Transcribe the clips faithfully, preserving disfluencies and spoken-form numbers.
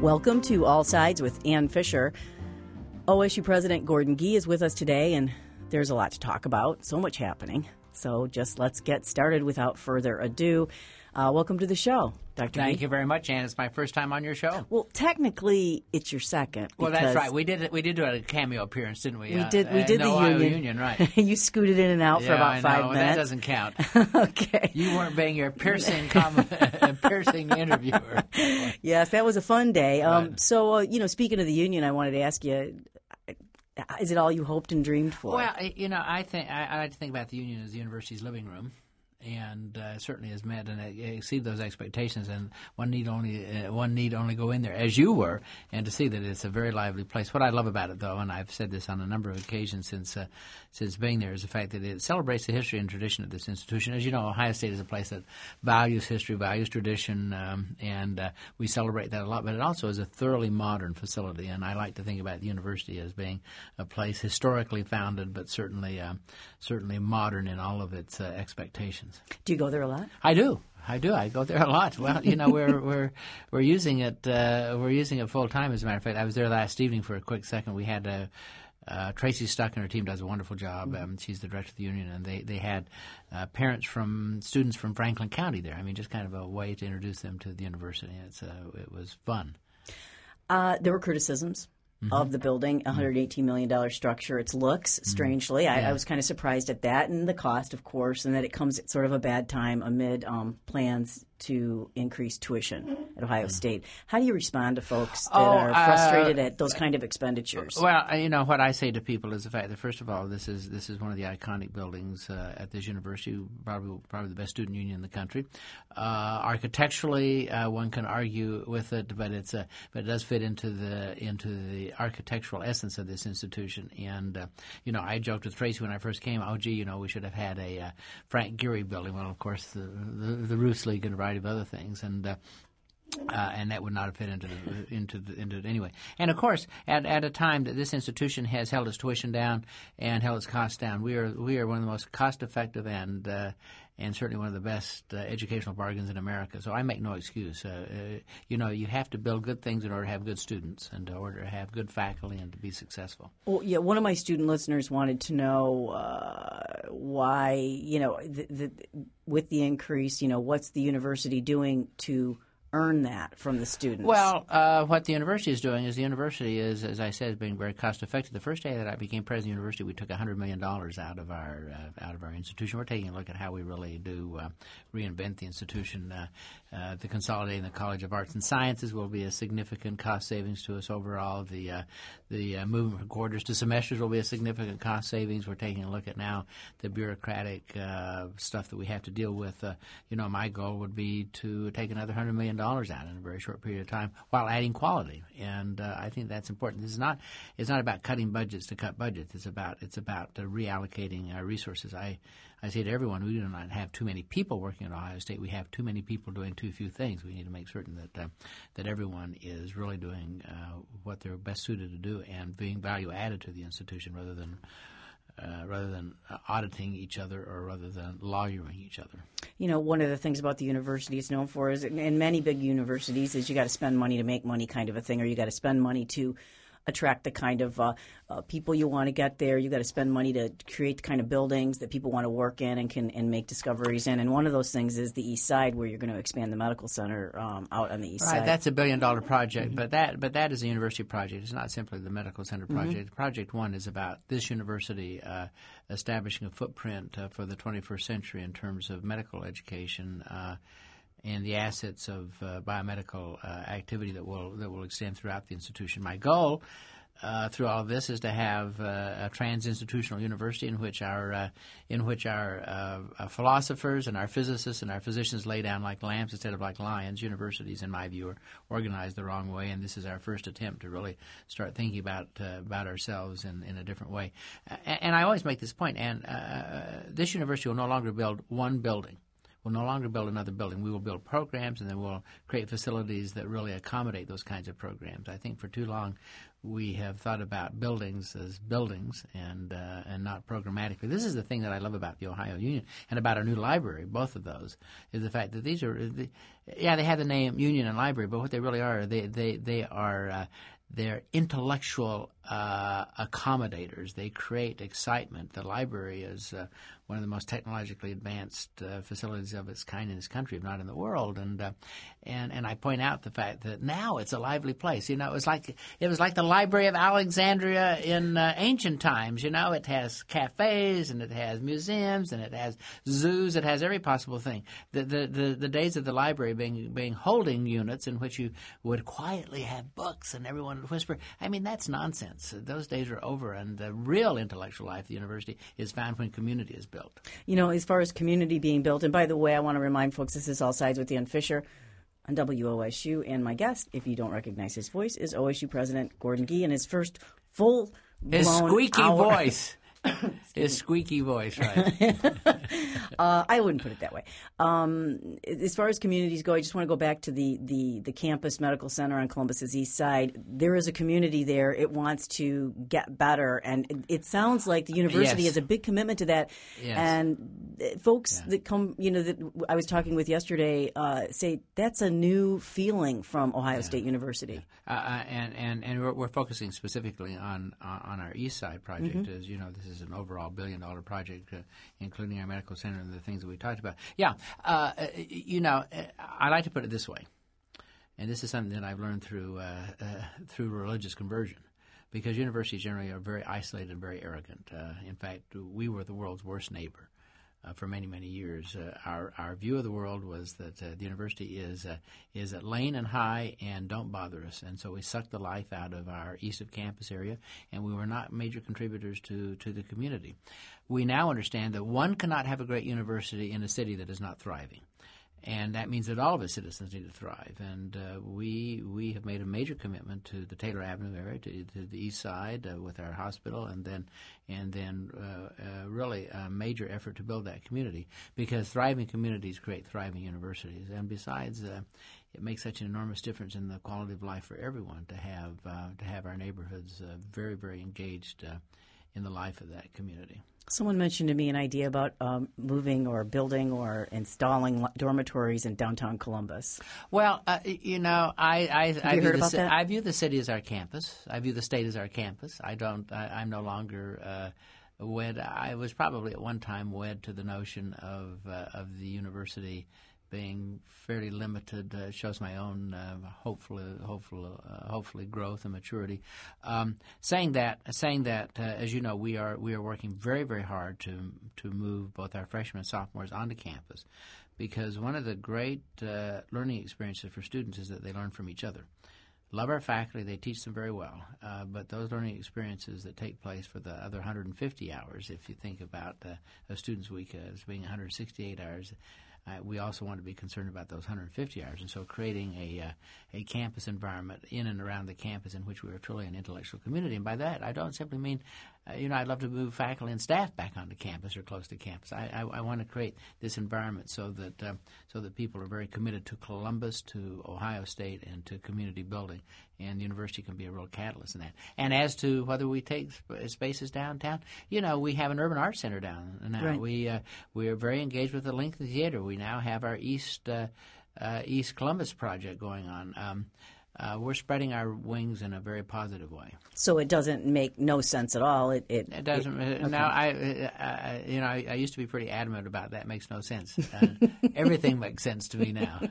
Welcome to All Sides with Ann Fisher. O S U President Gordon Gee is with us today, and there's a lot to talk about, so much happening. So just let's get started without further ado. Uh, welcome to the show, Doctor Thank Gee. you very much, Ann. It's my first time on your show. Well, technically, it's your second. Well, that's right. We did we did do a cameo appearance, didn't we? We uh, did. We did uh, the Ohio union. Union, right? You scooted in and out yeah, for about I five know. minutes. That doesn't count. Okay. You weren't being your piercing, com- piercing interviewer. Yes, that was a fun day. Um, Right. So, uh, you know, speaking of the union, I wanted to ask you, is it all you hoped and dreamed for? Well, I- you know, I think I, I like to think about the union as the university's living room. And uh, certainly has met and exceeded those expectations. And one need only uh, one need only go in there, as you were, and to see that it's a very lively place. What I love about it, though, and I've said this on a number of occasions since uh, since being there, is the fact that it celebrates the history and tradition of this institution. As you know, Ohio State is a place that values history, values tradition, um, and uh, we celebrate that a lot. But it also is a thoroughly modern facility, and I like to think about the university as being a place historically founded, but certainly um, certainly modern in all of its uh, expectations. Do you go there a lot? I do. I do. I go there a lot. Well, you know, we're we're we're using it. Uh, we're using it full time. As a matter of fact, I was there last evening for a quick second. We had a. Uh, Tracy Stuck and her team does a wonderful job. Um, she's the director of the union, and they they had uh, parents from students from Franklin County there. I mean, just kind of a way to introduce them to the university. It's uh, it was fun. Uh, there were criticisms. Mm-hmm. Of the building, one hundred eighteen million dollars structure, its looks, strangely. Mm-hmm. I, yeah. I was kind of surprised at that, and the cost, of course, and that it comes at sort of a bad time amid um, plans to increase tuition at Ohio mm-hmm. State. How do you respond to folks that oh, are frustrated uh, at those kind of expenditures? Well, you know, what I say to people is the fact that, first of all, this is this is one of the iconic buildings uh, at this university, probably probably the best student union in the country. Uh, architecturally, uh, one can argue with it, but it's a, but it does fit into the into the architectural essence of this institution. And uh, you know, I joked with Tracy when I first came, oh, gee, you know, we should have had a uh, Frank Gehry building. Well, of course, the the, the Roofs League and a variety of other things, and. Uh, Uh, and that would not have fit into the, into the, into it anyway. And of course, at at a time that this institution has held its tuition down and held its costs down, we are we are one of the most cost-effective and uh, and certainly one of the best uh, educational bargains in America. So I make no excuse. Uh, uh, you know, you have to build good things in order to have good students, and in order to have good faculty, and to be successful. Well, yeah, one of my student listeners wanted to know uh, why, you know, the, the, with the increase, you know, what's the university doing to earn that from the students? Well, uh, what the university is doing is the university is, as I said, being very cost effective. The first day that I became president of the university, we took one hundred million dollars out of our uh, out of our institution. We're taking a look at how we really do uh, reinvent the institution. Uh, uh, the consolidating the College of Arts and Sciences will be a significant cost savings to us overall. The uh, the uh, movement from quarters to semesters will be a significant cost savings. We're taking a look at now the bureaucratic uh, stuff that we have to deal with. Uh, you know, my goal would be to take another one hundred million dollars out in a very short period of time while adding quality, and uh, I think that's important. This is not it's not about cutting budgets to cut budgets. It's about it's about uh, reallocating our resources. I I say to everyone, we do not have too many people working at Ohio State. We have too many people doing too few things. We need to make certain that uh, that everyone is really doing uh, what they're best suited to do and being value added to the institution rather than Uh, rather than uh, auditing each other or rather than lawyering each other. You know, one of the things about the university is known for is, in many big universities, is you got to spend money to make money kind of a thing, or you got to spend money to attract the kind of uh, uh, people you want to get there. You got to spend money to create the kind of buildings that people want to work in and can and make discoveries in. And one of those things is the East Side, where you're going to expand the medical center um, out on the East right, Side. That's a billion dollar project, mm-hmm. but that but that is a university project. It's not simply the medical center project. Mm-hmm. Project One is about this university uh, establishing a footprint uh, for the twenty-first century in terms of medical education. Uh, and the assets of uh, biomedical uh, activity that will that will extend throughout the institution. My goal uh, through all of this is to have uh, a trans-institutional university in which our uh, in which our uh, philosophers and our physicists and our physicians lay down like lambs instead of like lions. Universities, in my view, are organized the wrong way, and this is our first attempt to really start thinking about uh, about ourselves in, in a different way. And, and I always make this point, and uh, this university will no longer build one building. We'll no longer build another building. We will build programs, and then we'll create facilities that really accommodate those kinds of programs. I think for too long we have thought about buildings as buildings and uh, and not programmatically. This is the thing that I love about the Ohio Union and about our new library, both of those, is the fact that these are, the, yeah, they have the name Union and Library, but what they really are, they they, they are uh, they're intellectual uh, accommodators. They create excitement. The library is uh, one of the most technologically advanced uh, facilities of its kind in this country, if not in the world. And uh, and and I point out the fact that now it's a lively place. You know, it was like it was like the Library of Alexandria in uh, ancient times. You know, it has cafes and it has museums and it has zoos. It has every possible thing. The the the, the days of the library being being holding units in which you would quietly have books and everyone would whisper. I mean, that's nonsense. Those days are over, and the real intellectual life of the university is found when community is built. You know, as far as community being built, and by the way, I want to remind folks, this is All Sides with Dan Fisher on W O S U, and my guest, if you don't recognize his voice, is O S U President Gordon Gee, and his first full His squeaky hour. voice. His squeaky voice, right. uh, I wouldn't put it that way. Um, as far as communities go, I just want to go back to the, the, the campus medical center on Columbus's east side. There is a community there. It wants to get better, and it, it sounds like the university Yes. has a big commitment to that. Yes. And folks Yeah. that come, you know, that I was talking with yesterday uh, say that's a new feeling from Ohio Yeah. State University. Uh, uh, and and, and we're, we're focusing specifically on on our East Side project. Mm-hmm. As you know, this is an overall billion-dollar project, uh, including our medical center and the things that we talked about. Yeah, uh, you know, I like to put it this way, and this is something that I've learned through uh, uh, through religious conversion, because universities generally are very isolated and very arrogant. Uh, in fact, we were the world's worst neighbor. Uh, for many, many years, uh, our our view of the world was that uh, the university is uh, is at lane and high and don't bother us, and so we sucked the life out of our east of campus area, and we were not major contributors to to the community. We now understand that one cannot have a great university in a city that is not thriving. And that means that all of its citizens need to thrive. And uh, we we have made a major commitment to the Taylor Avenue area, to, to the east side uh, with our hospital, and then and then uh, uh, really a major effort to build that community, because thriving communities create thriving universities. And besides, uh, it makes such an enormous difference in the quality of life for everyone to have uh, to have our neighborhoods uh, very, very engaged uh, in the life of that community. Someone mentioned to me an idea about um, moving or building or installing dormitories in downtown Columbus. Well, uh, you know, I I, Have I, you view heard the, about ci- that? I view the city as our campus. I view the state as our campus. I don't. I, I'm no longer uh, wed. I was probably at one time wed to the notion of uh, of the university being fairly limited. Uh, shows my own uh, hopefully hopefully uh, hopefully growth and maturity. Um, saying that, saying that, uh, as you know, we are we are working very very hard to to move both our freshmen and sophomores onto campus, because one of the great uh, learning experiences for students is that they learn from each other. Love our faculty; they teach them very well. Uh, but those learning experiences that take place for the other one hundred fifty hours, if you think about uh, a student's week as being one hundred sixty-eight hours. Uh, we also want to be concerned about those one hundred fifty hours, and so creating a uh, a campus environment in and around the campus in which we are truly an intellectual community. And by that, I don't simply mean, uh, you know, I'd love to move faculty and staff back onto campus or close to campus. I, I, I want to create this environment so that uh, so that people are very committed to Columbus, to Ohio State, and to community building. And the university can be a real catalyst in that. And as to whether we take sp- spaces downtown, you know, we have an urban arts center down now. Right. We uh, we are very engaged with the Lincoln Theater. We now have our East uh, uh, East Columbus project going on. Um, uh, we're spreading our wings in a very positive way. So it doesn't make no sense at all. It it, It doesn't. it- uh, Now, I, uh, uh, you know, I, I used to be pretty adamant about that. Makes no sense. Uh, everything makes sense to me now.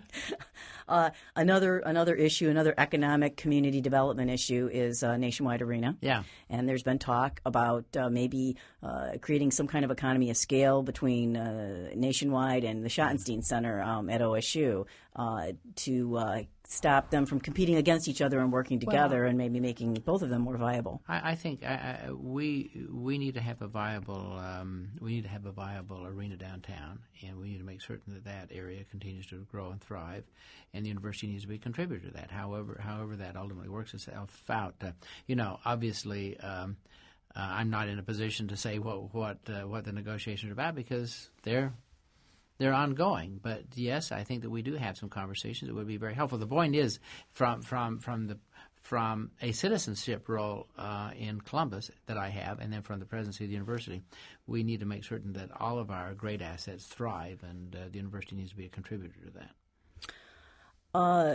Uh, another another issue, another economic community development issue is uh, Nationwide Arena. Yeah. And there's been talk about uh, maybe uh, creating some kind of economy of scale between uh, Nationwide and the Schottenstein Center um, at O S U uh, to uh, stop them from competing against each other and working together, Well, and maybe making both of them more viable. I, I think I, I, we we need to have a viable um, we need to have a viable arena downtown, and we need to make certain that that area continues to grow and thrive, and the university needs to be a contributor to that. However, however that ultimately works itself out, uh, you know, obviously. Um, uh, I'm not in a position to say what what uh, what the negotiations are about, because they're they're ongoing. But yes, I think that we do have some conversations that would be very helpful. The point is, from from from the from a citizenship role uh, in Columbus that I have, and then from the presidency of the university, we need to make certain that all of our great assets thrive, and uh, the university needs to be a contributor to that. Uh,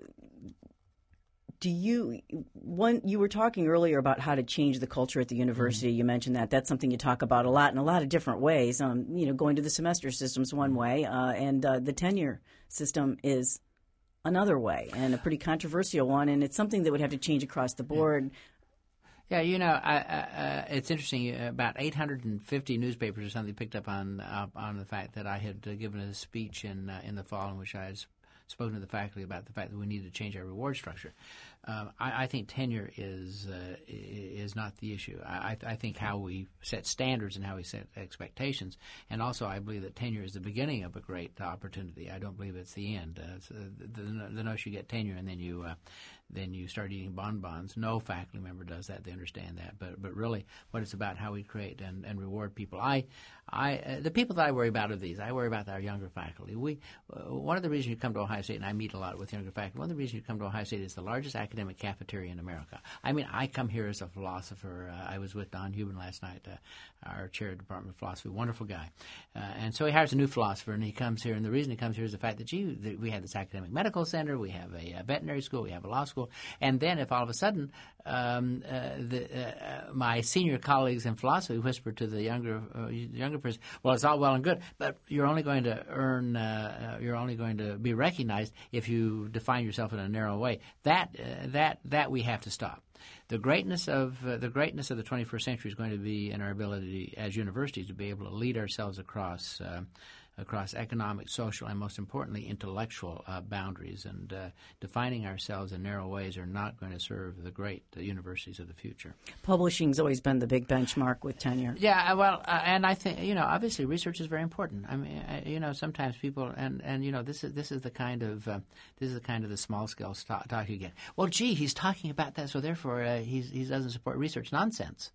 do you one you were talking earlier about how to change the culture at the university? Mm-hmm. You mentioned that that's something you talk about a lot in a lot of different ways. Um, you know, going to the semester system's one way, uh, and uh, the tenure system is another way, and a pretty controversial one. And it's something that would have to change across the board. Yeah, you know, I, I, uh, it's interesting. About eight hundred fifty newspapers or something picked up on uh, on the fact that I had uh, given a speech in uh, in the fall in which I had spoken to the faculty about the fact that we need to change our reward structure. Um, I, I think tenure is uh, is not the issue. I, I think how we set standards and how we set expectations, and also I believe that tenure is the beginning of a great opportunity. I don't believe it's the end. Uh, so the, the, the notion you get tenure and then you uh, then you start eating bonbons. No faculty member does that. They understand that. But but really, what it's about, how we create and, and reward people. I I uh, the people that I worry about are these. I worry about our younger faculty. We uh, one of the reasons you come to Ohio State, and I meet a lot with younger faculty. One of the reasons you come to Ohio State is the largest academic cafeteria in America. I mean, I come here as a philosopher. Uh, I was with Don Hubin last night, uh, our chair of the Department of Philosophy, wonderful guy. Uh, and so he hires a new philosopher, and he comes here. And the reason he comes here is the fact that, gee, that we have this academic medical center, we have a, a veterinary school, we have a law school. And then if all of a sudden um, uh, the, uh, my senior colleagues in philosophy whisper to the younger uh, younger person, well, it's all well and good, but you're only going to earn, uh, uh, you're only going to be recognized if you define yourself in a narrow way. That uh, that that we have to stop. The greatness of uh, the greatness of the twenty-first century is going to be in our ability as universities to be able to lead ourselves across uh, across economic, social, and most importantly, intellectual uh, boundaries. And uh, defining ourselves in narrow ways are not going to serve the great uh, universities of the future. Publishing's always been the big benchmark with tenure. Yeah, well, uh, and I think, you know, obviously research is very important. I mean, uh, you know, sometimes people, and, and you know, this is this is the kind of uh, this is the kind of the small scale talk, talk you get. Well, gee, he's talking about that, so therefore uh, he's, he doesn't support research. Nonsense.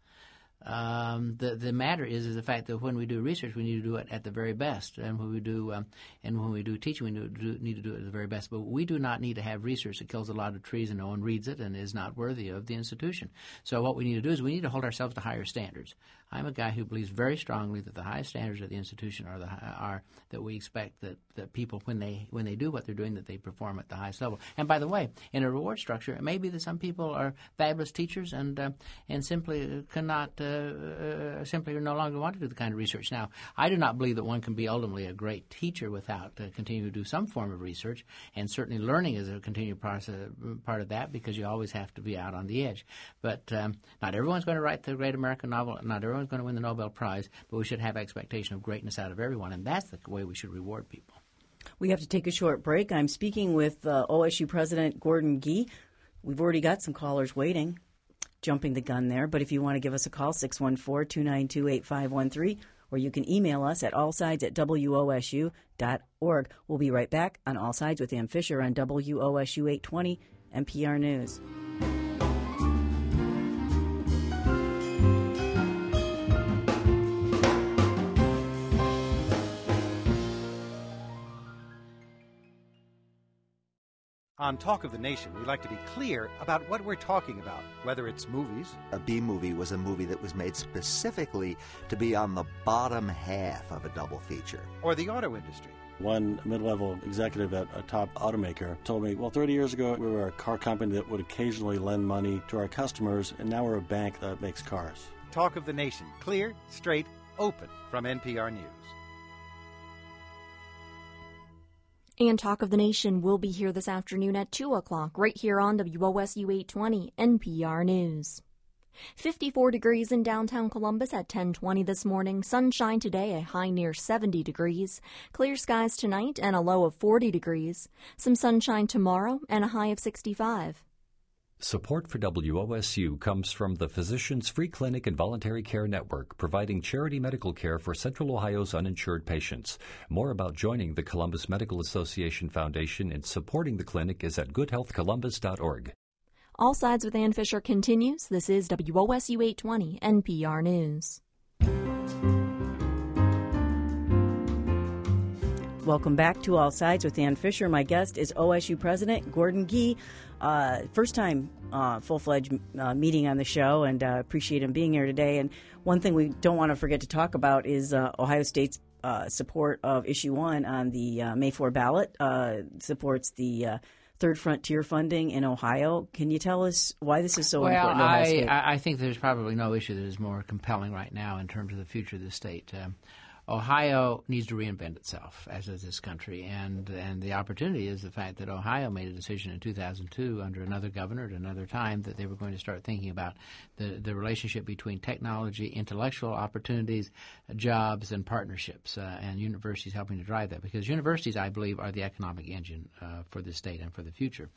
Um, the the matter is is the fact that when we do research, we need to do it at the very best, and when we do um, and when we do teaching, we need to, do, need to do it at the very best. But we do not need to have research that kills a lot of trees and no one reads it and is not worthy of the institution. So what we need to do is we need to hold ourselves to higher standards. I'm a guy who believes very strongly that the highest standards of the institution are the are that we expect that, that people when they when they do what they're doing that they perform at the highest level. And by the way, in a reward structure, it may be that some people are fabulous teachers and uh, and simply cannot. Uh, Uh, simply no longer want to do the kind of research. Now, I do not believe that one can be ultimately a great teacher without uh, continuing to do some form of research, and certainly learning is a continued process, part of that because you always have to be out on the edge. But um, not everyone's going to write the great American novel. Not everyone's going to win the Nobel Prize, but we should have expectation of greatness out of everyone, and that's the way we should reward people. We have to take a short break. I'm speaking with uh, O S U President Gordon Gee. We've already got some callers waiting. Jumping the gun there, but if you want to give us a call, six one four, two nine two, eight five one three, or you can email us at allsides at W O S U dot org. We'll be right back on All Sides with Ann Fisher on W O S U eight twenty N P R News. On Talk of the Nation, we like to be clear about what we're talking about, whether it's movies. A B movie was a movie that was made specifically to be on the bottom half of a double feature. Or the auto industry. One mid-level executive at a top automaker told me, well, thirty years ago, we were a car company that would occasionally lend money to our customers, and now we're a bank that makes cars. Talk of the Nation, clear, straight, open, from N P R News. And Talk of the Nation will be here this afternoon at two o'clock, right here on W O S U eight twenty N P R News. fifty-four degrees in downtown Columbus at ten twenty this morning. Sunshine today, a high near seventy degrees. Clear skies tonight and a low of forty degrees. Some sunshine tomorrow and a high of sixty-five. Support for W O S U comes from the Physicians Free Clinic and Voluntary Care Network, providing charity medical care for Central Ohio's uninsured patients. More about joining the Columbus Medical Association Foundation and supporting the clinic is at good health columbus dot org. All Sides with Ann Fisher continues. This is W O S U eight twenty N P R News. Welcome back to All Sides with Ann Fisher. My guest is O S U President Gordon Gee. Uh, first time uh, full-fledged uh, meeting on the show, and uh, appreciate him being here today. And one thing we don't want to forget to talk about is uh, Ohio State's uh, support of Issue one on the uh, May fourth ballot. Uh, supports the uh, Third Frontier funding in Ohio. Can you tell us why this is so well, important to Ohio I, State? I I think there's probably no issue that is more compelling right now in terms of the future of the state. Um, Ohio needs to reinvent itself, as does this country, and and the opportunity is the fact that Ohio made a decision in two thousand two under another governor at another time that they were going to start thinking about the, the relationship between technology, intellectual opportunities, jobs, and partnerships, uh, and universities helping to drive that, because universities, I believe, are the economic engine uh, for the state and for the future.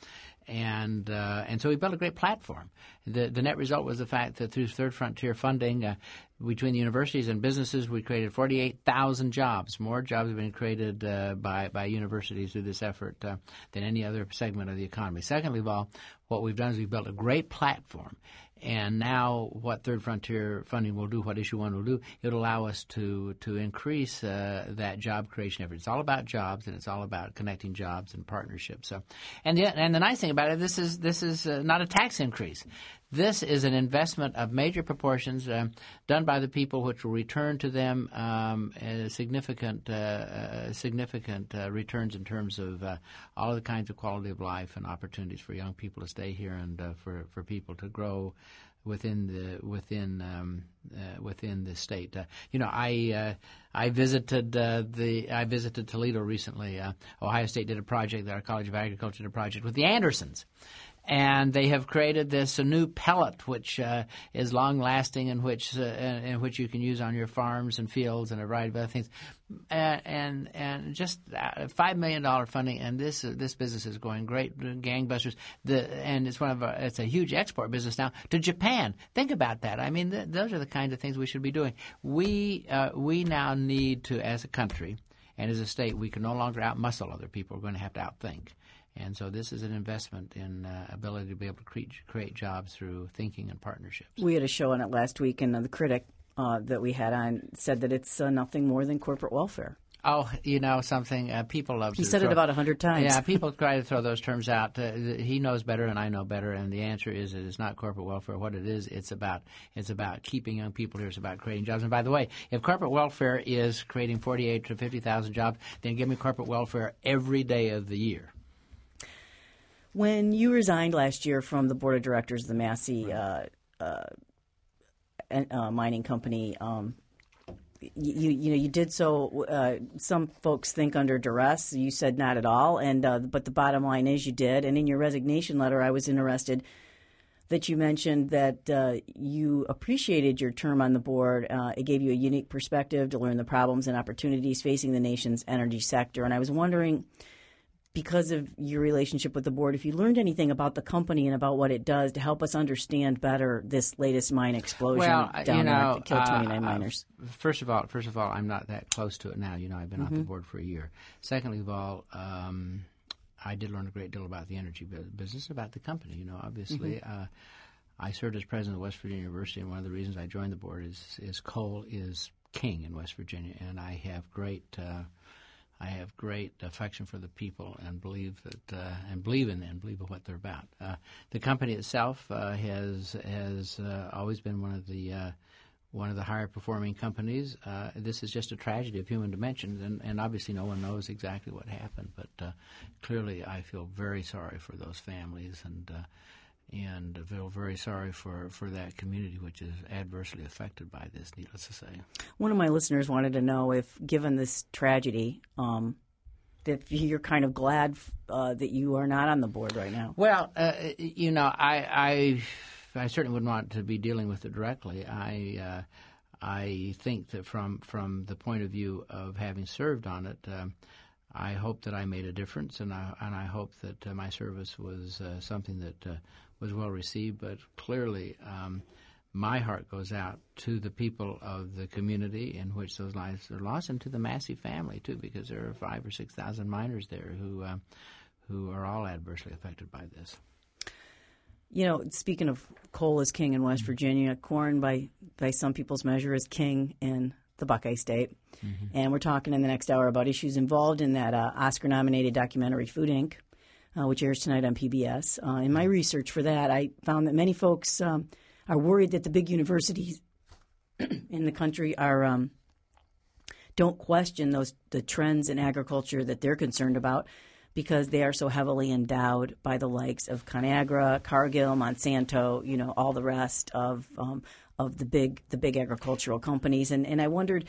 And uh, and so we built a great platform. The the net result was the fact that through Third Frontier funding, uh, between the universities and businesses, we created forty-eight thousand jobs. More jobs have been created uh, by, by universities through this effort uh, than any other segment of the economy. Secondly of all, what we've done is we've built a great platform. And now what Third Frontier funding will do, what Issue one will do, it'll allow us to to increase uh, that job creation effort. It's all about jobs, and it's all about connecting jobs and partnerships. So, and the, and the nice thing about it, this is this is uh, not a tax increase. This is an investment of major proportions uh, done by the people, which will return to them um, significant uh, uh, significant uh, returns in terms of uh, all of the kinds of quality of life and opportunities for young people to stay here and uh, for for people to grow within the within um, uh, within the state. Uh, you know, I uh, I visited uh, the I visited Toledo recently. Uh, Ohio State did a project. Our College of Agriculture did a project with the Andersons. And they have created this a new pellet, which uh, is long-lasting, and which uh, in which you can use on your farms and fields and a variety of other things, and and, and just uh, five million dollar funding. And this uh, this business is going great, gangbusters. The and it's one of a, it's a huge export business now to Japan. Think about that. I mean, th- those are the kinds of things we should be doing. We uh, we now need to, as a country and as a state, we can no longer outmuscle other people. We're going to have to outthink. And so this is an investment in uh, ability to be able to create, create jobs through thinking and partnerships. We had a show on it last week, and uh, the critic uh, that we had on said that it's uh, nothing more than corporate welfare. Oh, you know something, uh, people love he to said throw, it about a hundred times. Yeah, people try to throw those terms out. Uh, he knows better and I know better, and the answer is it is not corporate welfare. What it is, it's about it's about keeping young people here. It's about creating jobs. And by the way, if corporate welfare is creating forty-eight to fifty thousand jobs, then give me corporate welfare every day of the year. When you resigned last year from the board of directors of the Massey uh, uh, uh, mining company, um, you you know you did so. Uh, some folks think under duress. You said not at all, and uh, but the bottom line is you did. And in your resignation letter, I was interested that you mentioned that uh, you appreciated your term on the board. Uh, it gave you a unique perspective to learn the problems and opportunities facing the nation's energy sector. And I was wondering, because of your relationship with the board, if you learned anything about the company and about what it does to help us understand better this latest mine explosion well, down you know, there that killed twenty-nine uh, miners. Uh, first of all, first of all, I'm not that close to it now. You know, I've been mm-hmm. off the board for a year. Secondly of all, um, I did learn a great deal about the energy business, about the company. You know, obviously, mm-hmm. uh, I served as president of West Virginia University, and one of the reasons I joined the board is is coal is king in West Virginia, and I have great. Uh, I have great affection for the people and believe that uh, and believe in and believe in what they're about. Uh, the company itself uh, has has uh, always been one of the uh, one of the higher performing companies. Uh, this is just a tragedy of human dimensions, and, and obviously no one knows exactly what happened. But uh, clearly, I feel very sorry for those families and. Uh, And I feel very sorry for, for that community, which is adversely affected by this, needless to say. One of my listeners wanted to know if, given this tragedy, um, that you're kind of glad uh, that you are not on the board right now. Well, uh, you know, I, I I certainly wouldn't want to be dealing with it directly. I uh, I think that from from the point of view of having served on it, uh, I hope that I made a difference, and I and I hope that uh, my service was uh, something that uh, was well received. But clearly, um, my heart goes out to the people of the community in which those lives are lost, and to the Massey family too, because there are five or six thousand miners there who uh, who are all adversely affected by this. You know, speaking of coal is king in West Virginia, corn by by some people's measure is king in the Buckeye State. Mm-hmm. And we're talking in the next hour about issues involved in that uh, Oscar-nominated documentary Food Incorporated, uh, which airs tonight on P B S. Uh, in my research for that, I found that many folks um, are worried that the big universities in the country are um, don't question those the trends in agriculture that they're concerned about, because they are so heavily endowed by the likes of ConAgra, Cargill, Monsanto, you know, all the rest of um, of the big the big agricultural companies. And and I wondered,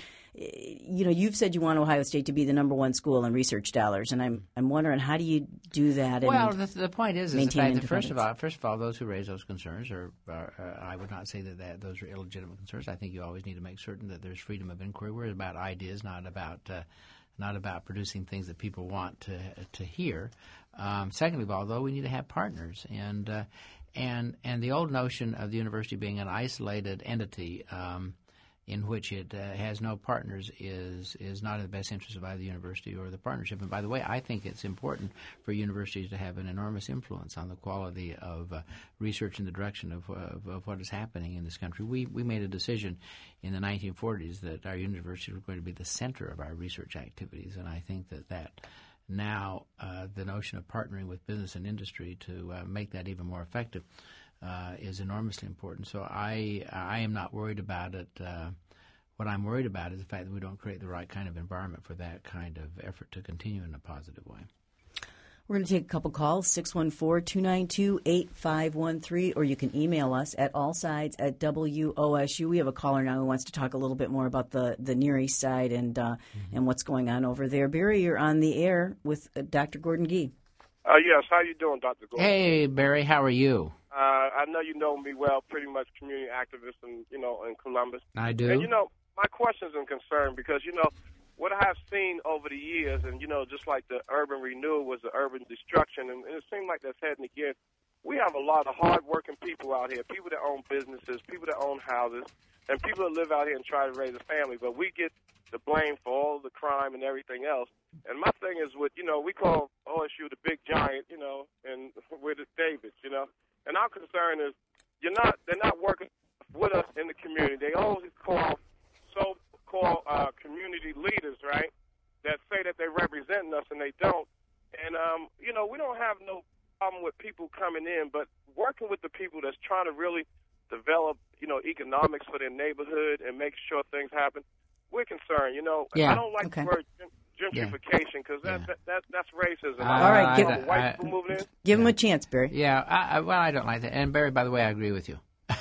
you know, you've said you want Ohio State to be the number one school in research dollars, and I'm I'm wondering, how do you do that? Well, the, the point is, is the fact that first of independence? all, first of all, those who raise those concerns are, are uh, I would not say that, that those are illegitimate concerns. I think you always need to make certain that there's freedom of inquiry. We're about ideas, not about uh, not about producing things that people want to to hear. Um, secondly of all, though, we need to have partners, and uh, and and the old notion of the university being an isolated entity um, in which it uh, has no partners is is not in the best interest of either the university or the partnership. And by the way, I think it's important for universities to have an enormous influence on the quality of uh, research in the direction of, of, of what is happening in this country. We we made a decision in the nineteen forties that our university was going to be the center of our research activities, and I think that that now uh, the notion of partnering with business and industry to uh, make that even more effective uh, is enormously important. So I I am not worried about it. Uh, what I'm worried about is the fact that we don't create the right kind of environment for that kind of effort to continue in a positive way. We're going to take a couple calls, six one four, two nine two, eight five one three, or you can email us at allsides at W O S U. We have a caller now who wants to talk a little bit more about the, the Near East Side and uh, mm-hmm. and what's going on over there. Barry, you're on the air with uh, Doctor Gordon Gee. Uh, yes, how you doing, Doctor Gordon? Hey, Barry, how are you? Uh, I know you know me well, pretty much community activist in, you know, in Columbus. I do. And, you know, my questions and concern, because, you know, what I have seen over the years, and, you know, just like the urban renewal was the urban destruction, and, and it seems like that's heading again. We have a lot of hard-working people out here, people that own businesses, people that own houses, and people that live out here and try to raise a family. But we get the blame for all the crime and everything else. And my thing is with, you know, we call O S U the big giant, you know, and we're the Davids, you know. And our concern is you're not, they're not working with us in the community. They always call so-called uh, community leaders, right, that say that they're representing us and they don't. And, um, you know, we don't have no problem with people coming in, but working with the people that's trying to really develop, you know, economics for their neighborhood and make sure things happen, we're concerned, you know. Yeah. I don't like Okay. the word gentrification because Yeah. that, that, that, that's racism. Uh, All right, I give- don't want white I- people moving in. Give him a chance, Barry. Yeah, I, I, well, I don't like that. And Barry, by the way, I agree with you.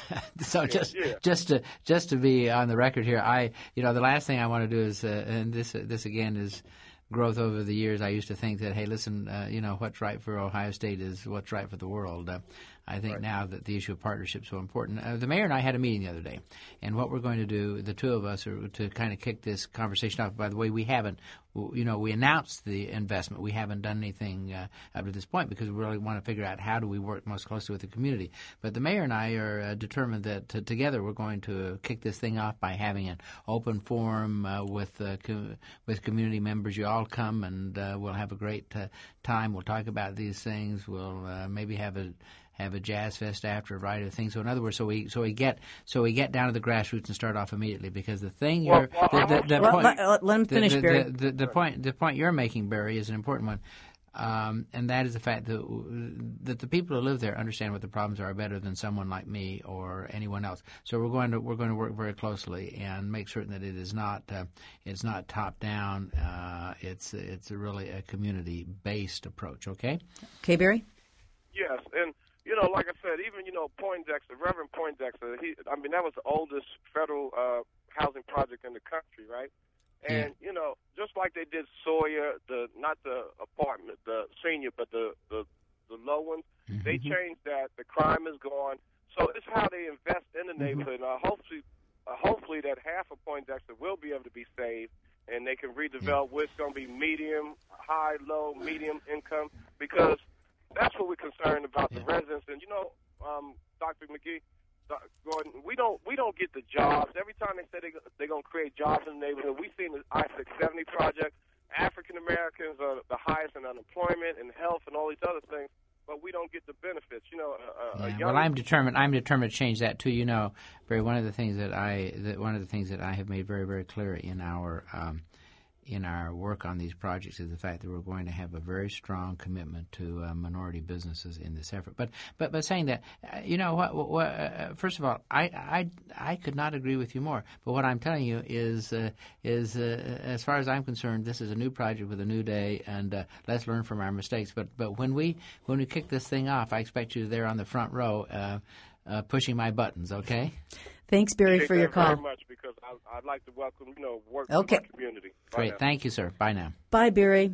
so just yeah. just to just to be on the record here, I you know the last thing I want to do is, uh, and this uh, this again is growth over the years. I used to think that, hey, listen, uh, you know, what's right for Ohio State is what's right for the world. Uh, I think Right. now that the issue of partnership is so important. Uh, the mayor and I had a meeting the other day, and what we're going to do, the two of us, are to kind of kick this conversation off. By the way, we haven't, you know, we announced the investment. We haven't done anything uh, up to this point because we really want to figure out how do we work most closely with the community. But the mayor and I are uh, determined that uh, together we're going to kick this thing off by having an open forum uh, with uh, co- with community members. You all come, and uh, we'll have a great uh, time. We'll talk about these things. We'll uh, maybe have a have a jazz fest after, a variety of things. So in other words, so we so we get so we get down to the grassroots and start off immediately, because the thing Well, you're well, the, the, the Let, point, let, let him the- finish, the, Barry. The, the, the point the point you're making, Barry, is an important one, um, and that is the fact that that the people who live there understand what the problems are better than someone like me or anyone else. So we're going to we're going to work very closely and make certain that it is not uh, it's not top down. Uh, it's it's a really a community based approach. Okay. Okay, Barry? Yes, and, you know, like I said, even, you know, Poindexter, Reverend Poindexter, he, I mean, that was the oldest federal uh, housing project in the country, right? And, you know, just like they did Sawyer, the not the apartment, the senior, but the, the, the low ones, Mm-hmm. they changed that. The crime is gone. So it's how they invest in the neighborhood. Now, hopefully, uh, hopefully that half of Poindexter will be able to be saved, and they can redevelop what's going to be medium, high, low, medium income, because that's what we're concerned about, the Yeah. residents. And, you know, um, Doctor McGee, Doc Gordon, we don't we don't get the jobs. Every time they say they, they're going to create jobs in the neighborhood, we've seen the I six seventy project. African Americans are the highest in unemployment and health and all these other things. but we don't get the benefits. You know, uh, yeah, a young well, I'm determined. I'm determined to change that too. You know, Barry. One of the things that I that one of the things that I have made very, very clear in our um, in our work on these projects is the fact that we're going to have a very strong commitment to uh, minority businesses in this effort. But but but saying that, uh, you know what? what uh, first of all, I, I I could not agree with you more. But what I'm telling you is uh, is uh, as far as I'm concerned, this is a new project with a new day, and uh, let's learn from our mistakes. But but when we when we kick this thing off, I expect you there on the front row, uh, uh, pushing my buttons. Okay. Thanks, Barry, for your call. Very much because I, I'd like to welcome, you know, work okay. in my community. Bye Great. now. Thank you, sir. Bye now. Bye, Barry.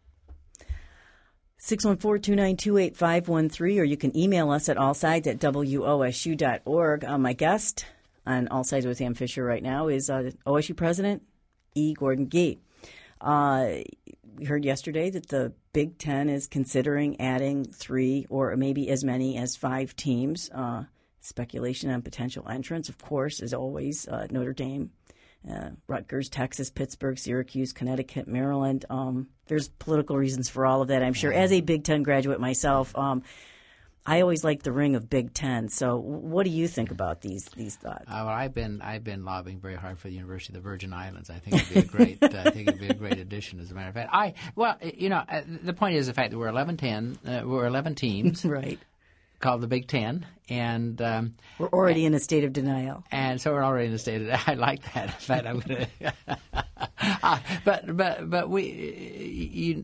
six one four, two nine two, eight five one three, or you can email us at allsides at W O S U dot org. Uh, my guest on All Sides with Sam Fisher right now is uh, O S U President E. Gordon Gee. Uh, we heard yesterday that the Big Ten is considering adding three or maybe as many as five teams. Uh Speculation on potential entrants, of course, as always, uh, Notre Dame, uh, Rutgers, Texas, Pittsburgh, Syracuse, Connecticut, Maryland. Um, there's political reasons for all of that, I'm sure. As a Big Ten graduate myself, um, I always like the ring of Big Ten. So what do you think about these these thoughts? Uh, well, I've been I've been lobbying very hard for the University of the Virgin Islands. I think it'd be a great uh, I think it'd be a great addition. As a matter of fact, I well, you know, uh, the point is the fact that we're eleven ten, uh, we're eleven teams, right? Called the Big Ten, and um, we're already and, in a state of denial. And so we're already in a state of. I like that. In fact, I'm going to. uh, but but but we you,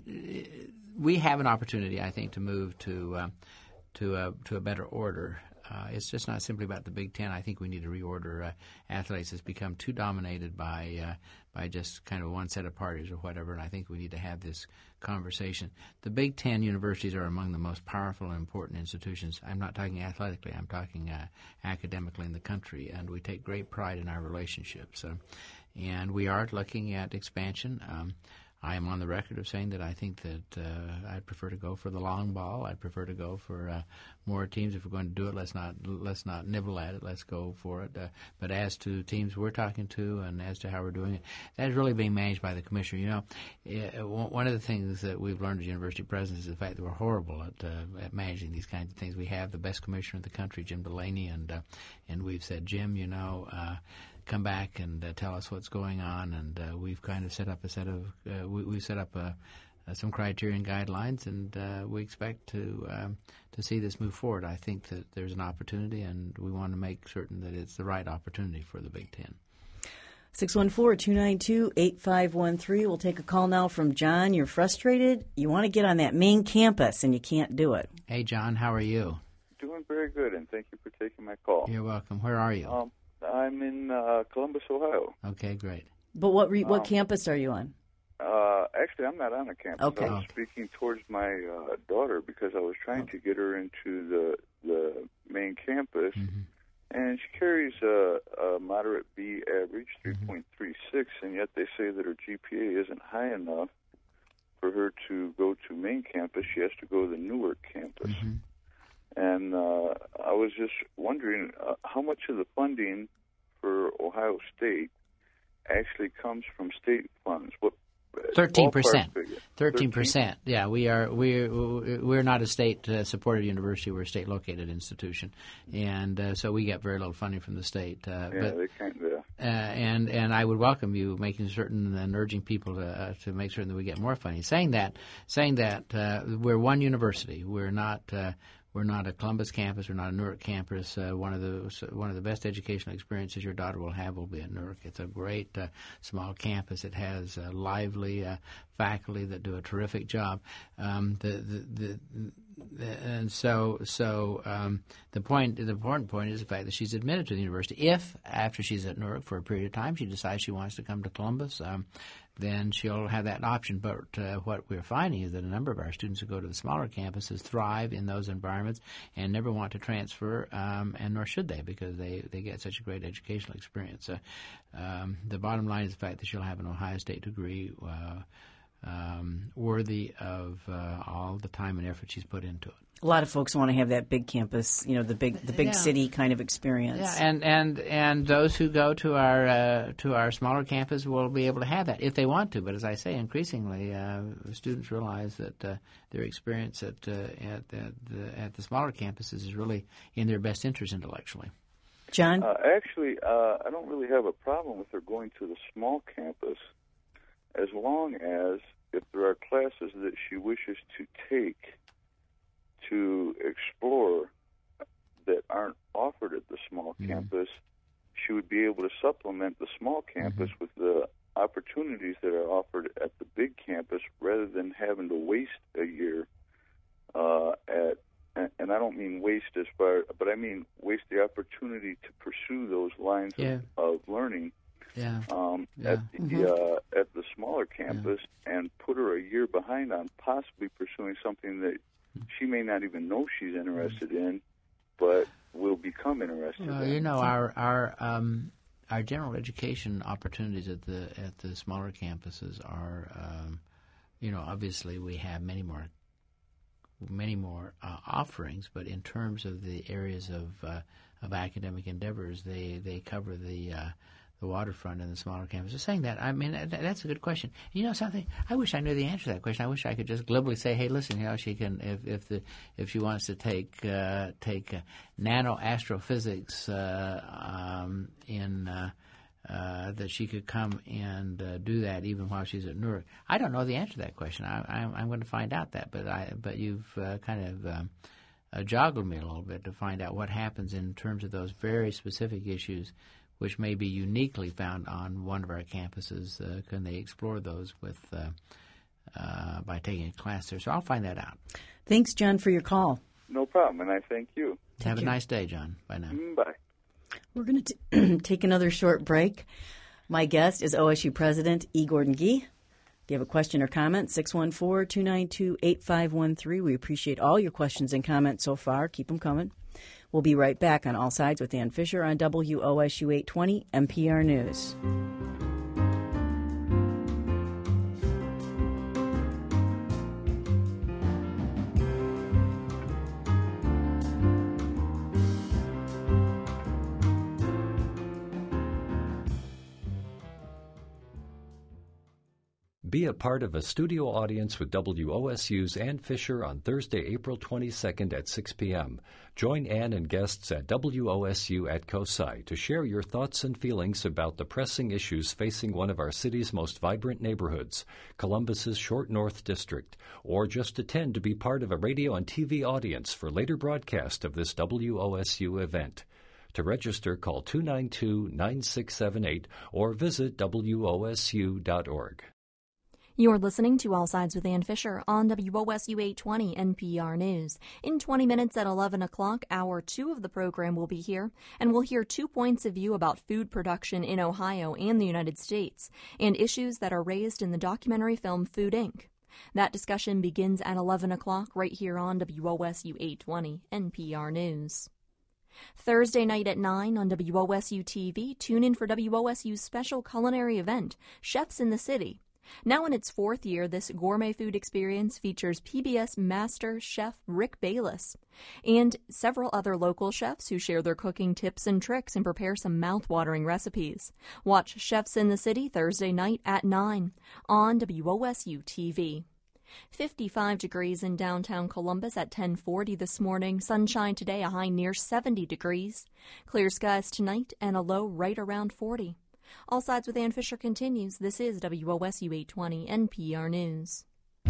we have an opportunity, I think, to move to uh, to a to a better order. Uh, it's just not simply about the Big Ten. I think we need to reorder uh, athletics. It's become too dominated by uh, by just kind of one set of parties or whatever, and I think we need to have this conversation. The Big Ten universities are among the most powerful and important institutions. I'm not talking athletically. I'm talking uh, academically in the country, and we take great pride in our relationships. Uh, and we are looking at expansion. Um, I am on the record of saying that I think that uh, I'd prefer to go for the long ball. I'd prefer to go for uh, more teams. If we're going to do it, let's not let's not nibble at it. Let's go for it. Uh, but as to teams we're talking to and as to how we're doing it, that's really being managed by the commissioner. You know, uh, one of the things that we've learned as university presidents is the fact that we're horrible at, uh, at managing these kinds of things. We have the best commissioner in the country, Jim Delaney, and uh, and we've said, Jim, you know. Uh, come back and uh, tell us what's going on, and uh, we've kind of set up a set of uh, we, we've set up a, uh, some criteria and guidelines, and uh, we expect to um, to see this move forward. I think that there's an opportunity, and we want to make certain that it's the right opportunity for the Big Ten. six one four, two nine two, eight five one three. We'll take a call now from John. You're frustrated. You want to get on that main campus, and you can't do it. Hey, John, how are you? Doing very good, and thank you for taking my call. You're welcome. Where are you? Um, I'm in uh, Columbus, Ohio. Okay, great. But what re- what um, campus are you on? Uh, actually, I'm not on a campus. Okay. I was speaking towards my uh, daughter because I was trying to get her into the the main campus, mm-hmm. and she carries a, a moderate B average, three point three six, mm-hmm. and yet they say that her G P A isn't high enough for her to go to main campus. She has to go to the Newark campus. Mm-hmm. And uh, I was just wondering uh, how much of the funding for Ohio State actually comes from state funds. What Thirteen percent. Thirteen percent. Yeah, we are we're we're not a state uh, supported university. We're a state located institution, and uh, so we get very little funding from the state. Uh, yeah, but, they can't. Yeah. Uh, and and I would welcome you making certain and urging people to uh, to make certain that we get more funding. Saying that, saying that uh, we're one university. We're not. Uh, We're not a Columbus campus. We're not a Newark campus. Uh, one of the one of the best educational experiences your daughter will have will be at Newark. It's a great uh, small campus. It has uh, lively uh, faculty that do a terrific job. Um, the, the, the, the, and so so um, the point, the important point is the fact that she's admitted to the university. If after she's at Newark for a period of time, she decides she wants to come to Columbus. Um, then she'll have that option. But uh, what we're finding is that a number of our students who go to the smaller campuses thrive in those environments and never want to transfer, um, and nor should they, because they, they get such a great educational experience. Uh, um, the bottom line is the fact that she'll have an Ohio State degree uh, um, worthy of uh, all the time and effort she's put into it. A lot of folks want to have that big campus, you know, the big the big Yeah. city kind of experience. Yeah, and, and, and those who go to our uh, to our smaller campus will be able to have that if they want to. But as I say, increasingly, uh, students realize that uh, their experience at uh, at at the, at the smaller campuses is really in their best interest intellectually. John? Uh, actually, uh, I don't really have a problem with her going to the small campus as long as if there are classes that she wishes to take to explore that aren't offered at the small mm-hmm. campus, she would be able to supplement the small campus mm-hmm. with the opportunities that are offered at the big campus rather than having to waste a year uh, at, and, and I don't mean waste as far, but I mean waste the opportunity to pursue those lines yeah. of, of learning yeah. Um, yeah. at the mm-hmm. uh, at the smaller campus yeah. and put her a year behind on possibly pursuing something that she may not even know she's interested in, but will become interested well, in. You know, our our um, our general education opportunities at the at the smaller campuses are, um, you know, obviously we have many more many more uh, offerings, but in terms of the areas of uh, of academic endeavors, they they cover the uh, the waterfront and the smaller campuses. Saying that, I mean, that, that's a good question. You know something? I wish I knew the answer to that question. I wish I could just glibly say, "Hey, listen, you know, she can if if the if she wants to take uh, take uh, nano astrophysics uh, um, in." Uh, Uh, that she could come and uh, do that even while she's at Newark. I don't know the answer to that question. I, I'm, I'm going to find out that, but I but you've uh, kind of um, uh, joggled me a little bit to find out what happens in terms of those very specific issues, which may be uniquely found on one of our campuses. Uh, can they explore those with uh, uh, by taking a class there? So I'll find that out. Thanks, John, for your call. No problem, and I thank you. Take Have care. a nice day, John. Bye now. Mm, bye. We're going to take another short break. My guest is O S U President E. Gordon Gee. If you have a question or comment, six one four, two nine two, eight five one three. We appreciate all your questions and comments so far. Keep them coming. We'll be right back on All Sides with Ann Fisher on W O S U eight twenty N P R News. Be a part of a studio audience with W O S U's Ann Fisher on Thursday, April twenty-second at six p.m. Join Ann and guests at W O S U at COSI to share your thoughts and feelings about the pressing issues facing one of our city's most vibrant neighborhoods, Columbus's Short North District, or just attend to be part of a radio and T V audience for later broadcast of this W O S U event. To register, call two nine two, nine six seven eight or visit W O S U dot org. You're listening to All Sides with Ann Fisher on W O S U eight twenty N P R News. In twenty minutes at eleven o'clock, hour two of the program will be here, and we'll hear two points of view about food production in Ohio and the United States, and issues that are raised in the documentary film Food Incorporated. That discussion begins at eleven o'clock right here on W O S U eight twenty N P R News. Thursday night at nine on W O S U T V, tune in for W O S U's special culinary event, Chefs in the City. Now in its fourth year, this gourmet food experience features P B S Master Chef Rick Bayless and several other local chefs who share their cooking tips and tricks and prepare some mouth-watering recipes. Watch Chefs in the City Thursday night at nine on W O S U T V. fifty-five degrees in downtown Columbus at ten forty this morning. Sunshine today, a high near seventy degrees. Clear skies tonight and a low right around forty. All Sides with Ann Fisher continues. This is W O S U eight twenty N P R News.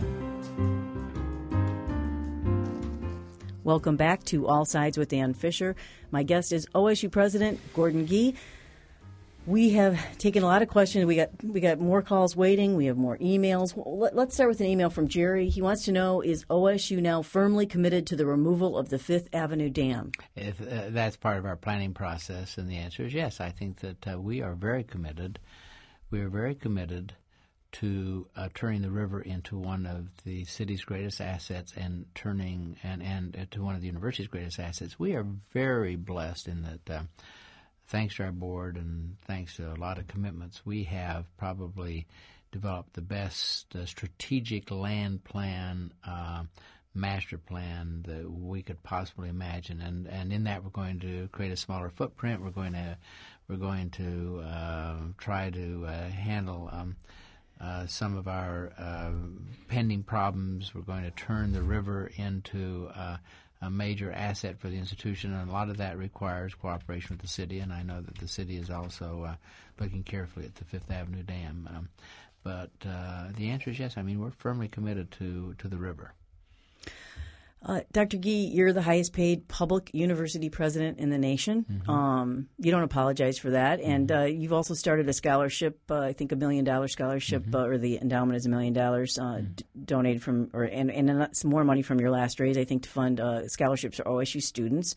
Welcome back to All Sides with Ann Fisher. My guest is O S U President Gordon Gee. We have taken a lot of questions. We got we got more calls waiting. We have more emails. Let's start with an email from Jerry. He wants to know, is O S U now firmly committed to the removal of the Fifth Avenue Dam? If uh, that's part of our planning process, and the answer is yes. I think that uh, we are very committed. We are very committed to uh, turning the river into one of the city's greatest assets and turning and, and uh, to one of the university's greatest assets. We are very blessed in that uh, thanks to our board and thanks to a lot of commitments, we have probably develop the best uh, strategic land plan, uh, master plan that we could possibly imagine, and and in that we're going to create a smaller footprint. We're going to we're going to uh, try to uh, handle um, uh, some of our uh, pending problems. We're going to turn the river into uh, a major asset for the institution, and a lot of that requires cooperation with the city. And I know that the city is also uh, looking carefully at the Fifth Avenue Dam. Um, but uh, the answer is yes. I mean, we're firmly committed to to the river. Uh, Doctor Gee, you're the highest paid public university president in the nation. Mm-hmm. Um, you don't apologize for that. Mm-hmm. And uh, you've also started a scholarship, uh, I think a million dollar scholarship, mm-hmm. uh, or the endowment is a million dollars uh, mm-hmm. d- donated from, or and, and some more money from your last raise, I think, to fund uh, scholarships for O S U students.